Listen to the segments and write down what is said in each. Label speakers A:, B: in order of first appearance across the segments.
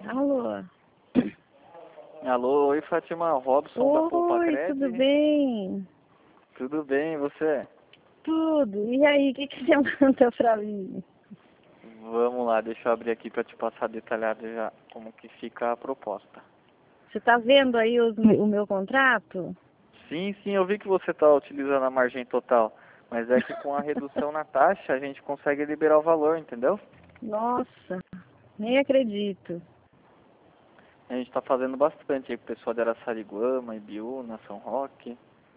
A: Alô?
B: Alô, oi Fátima, Robson da Poupa
A: Oi,
B: Cred.
A: tudo bem?
B: Tudo bem, e você?
A: Tudo. E aí, o que você manda pra mim?
B: Vamos lá, deixa eu abrir aqui para te passar detalhado já como que fica a proposta.
A: Você tá vendo aí o meu contrato?
B: Sim, eu vi que você está utilizando a margem total, mas é que com a redução na taxa a gente consegue liberar o valor, entendeu?
A: Nossa, nem acredito.
B: A gente está fazendo bastante aí com o pessoal de Araçariguama, Ibiúna, São Roque.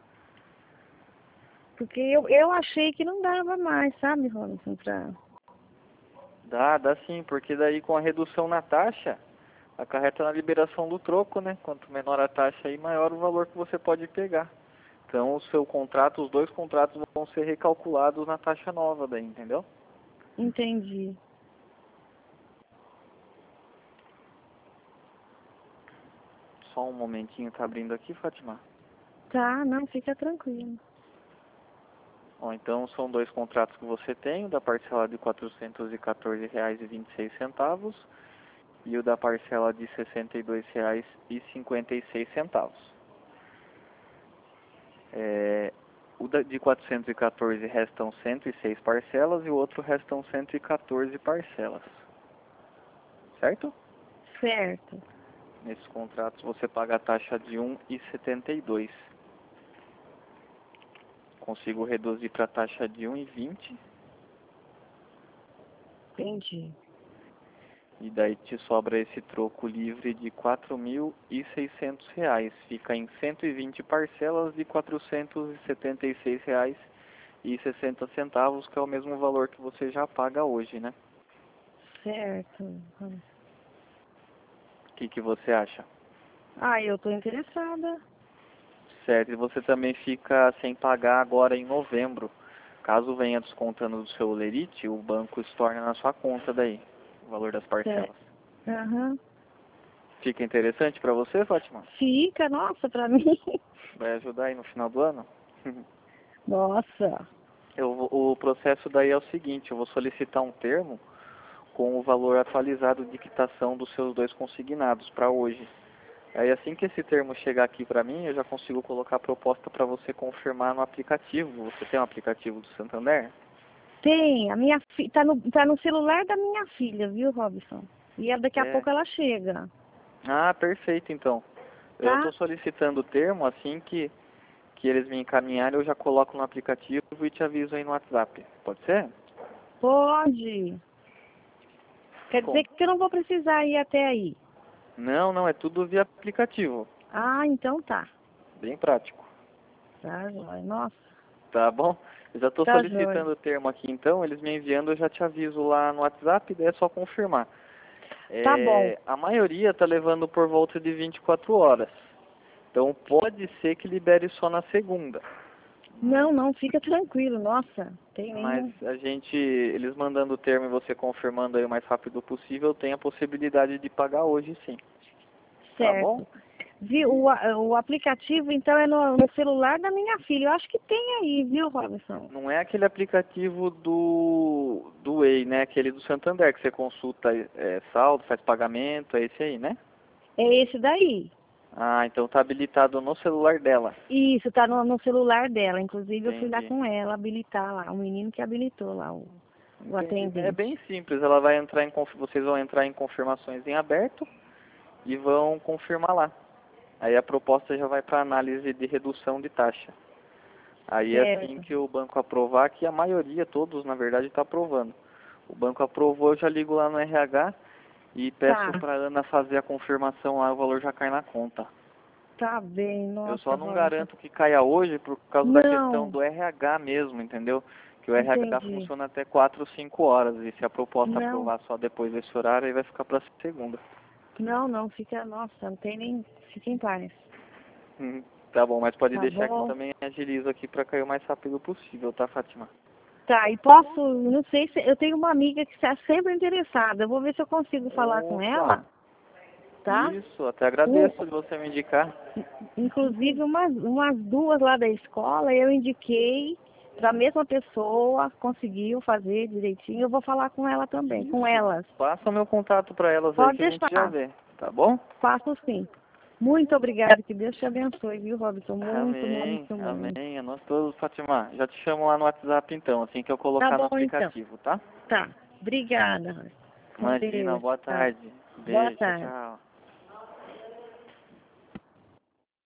A: Porque eu achei que não dava mais, sabe, Robson, pra...
B: Dá sim, porque daí com a redução na taxa, acarreta na liberação do troco, né? Quanto menor a taxa aí, maior o valor que você pode pegar. Então o seu contrato, os dois contratos vão ser recalculados na taxa nova daí, entendeu?
A: Entendi.
B: Só um momentinho, tá abrindo aqui, Fátima?
A: Tá, não, fica tranquilo.
B: Bom, então são dois contratos que você tem, o da parcela de R$ 414,26 e o da parcela de R$ 62,56. De 414 restam 106 parcelas e o outro restam 114 parcelas. Certo?
A: Certo.
B: Nesses contratos você paga a taxa de 1,72. Consigo reduzir para a taxa de 1,20
A: Entendi.
B: e daí te sobra esse troco livre de R$ 4.600. Fica em 120 parcelas de R$ 476,60, que é o mesmo valor que você já paga hoje, né?
A: Certo.
B: O que você acha?
A: Ah, eu tô interessada.
B: Certo, e você também fica sem pagar agora em novembro. Caso venha descontando do seu lerite, o banco estorna na sua conta daí, o valor das parcelas.
A: Certo. Aham.
B: Fica interessante para você, Fátima?
A: Fica, nossa, pra mim.
B: Vai ajudar aí no final do ano?
A: Nossa.
B: O processo daí é o seguinte, eu vou solicitar um termo com o valor atualizado de quitação dos seus dois consignados para hoje. Aí assim que esse termo chegar aqui para mim, eu já consigo colocar a proposta para você confirmar no aplicativo. Você tem um aplicativo do Santander?
A: Tem, a minha filha tá no celular da minha filha, viu, Robson? E daqui a
B: É.
A: pouco ela chega,
B: Ah, perfeito então. Eu
A: tá?
B: estou solicitando o termo, assim que eles me encaminharem, eu já coloco no aplicativo e te aviso aí no WhatsApp. Pode ser?
A: Pode. Quer
B: Como?
A: dizer que eu não vou precisar ir até aí.
B: Não, é tudo via aplicativo.
A: Ah, então tá.
B: Bem prático.
A: Tá, joia. Nossa,
B: Tá bom? Eu já estou
A: tá joia.
B: solicitando o termo aqui então, eles me enviando, eu já te aviso lá no WhatsApp, daí é só confirmar.
A: Tá bom.
B: A maioria está levando por volta de 24 horas. Então pode ser que libere só na segunda.
A: Não, não, fica tranquilo. Nossa, tem
B: Mas
A: nenhum.
B: eles mandando o termo e você confirmando aí o mais rápido possível, tem a possibilidade de pagar hoje sim. Tá bom?
A: Certo. Viu, o aplicativo, então, é no celular da minha filha. Eu acho que tem aí, viu, Robson?
B: Não é aquele aplicativo do Way, né? Aquele do Santander que você consulta saldo, faz pagamento, é esse aí, né?
A: É esse daí.
B: Ah, então tá habilitado no celular dela.
A: Isso, tá no celular dela. Inclusive, eu fui lá
B: Entendi.
A: com ela habilitar lá. O menino que habilitou lá, o
B: Entendi. É
A: atendente.
B: bem simples, ela vai entrar vocês vão entrar em confirmações em aberto e vão confirmar lá. Aí a proposta já vai para análise de redução de taxa. Aí assim
A: Certo.
B: que o banco aprovar, que a maioria, todos na verdade, está aprovando. O banco aprovou, eu já ligo lá no RH e peço
A: Tá.
B: para a Ana fazer a confirmação lá, o valor já cai na conta.
A: Tá bem.
B: Eu
A: Nossa,
B: só não
A: Robson.
B: garanto que caia hoje por causa da questão
A: Não.
B: do RH mesmo, entendeu? Que o RH
A: Entendi.
B: funciona até 4 ou 5 horas e se a proposta
A: Não.
B: aprovar só depois desse horário, aí vai ficar para segunda.
A: Não, não. Fica... Nossa, não tem nem... Fica em paz.
B: Tá bom, mas pode
A: Tá
B: deixar que eu
A: bom?
B: também agilizo aqui para cair o mais rápido possível, tá, Fátima?
A: Tá, e posso... Não sei se... Eu tenho uma amiga que está sempre interessada. Eu vou ver se eu consigo falar com
B: Opa!
A: ela, tá?
B: Isso, até
A: Um,
B: agradeço de você me indicar.
A: inclusive umas duas lá da escola eu indiquei A mesma pessoa conseguiu fazer direitinho. Eu vou falar com ela também, com elas.
B: Passa o meu contato para elas
A: Pode
B: aí que a gente
A: deixar.
B: já vê, tá bom?
A: Faço sim. Muito obrigada, que Deus te abençoe, viu, Robson? Muito,
B: Amém,
A: muito, muito.
B: amém. A nós todos, Fátima. Já te chamo lá no WhatsApp então, assim que eu colocar
A: Tá
B: no
A: bom, então.
B: aplicativo, tá?
A: Tá. Obrigada, Robson. Com
B: Imagina,
A: Deus.
B: boa
A: Tá.
B: tarde.
A: Boa
B: Beijo,
A: tarde.
B: tchau.